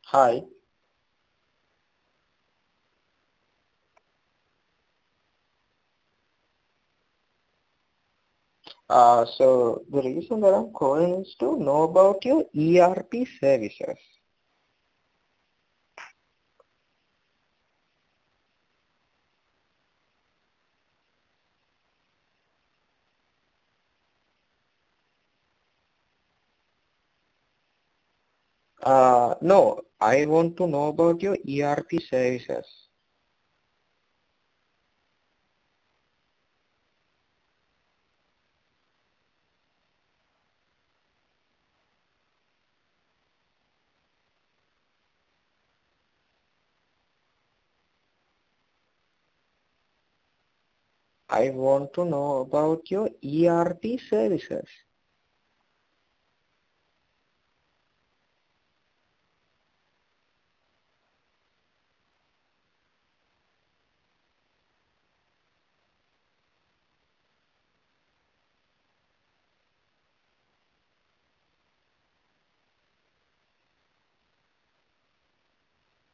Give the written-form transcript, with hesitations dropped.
Hi. So the reason that I'm calling is to know about your ERP services. No, I want to know about your ERP services. I want to know about your ERP services.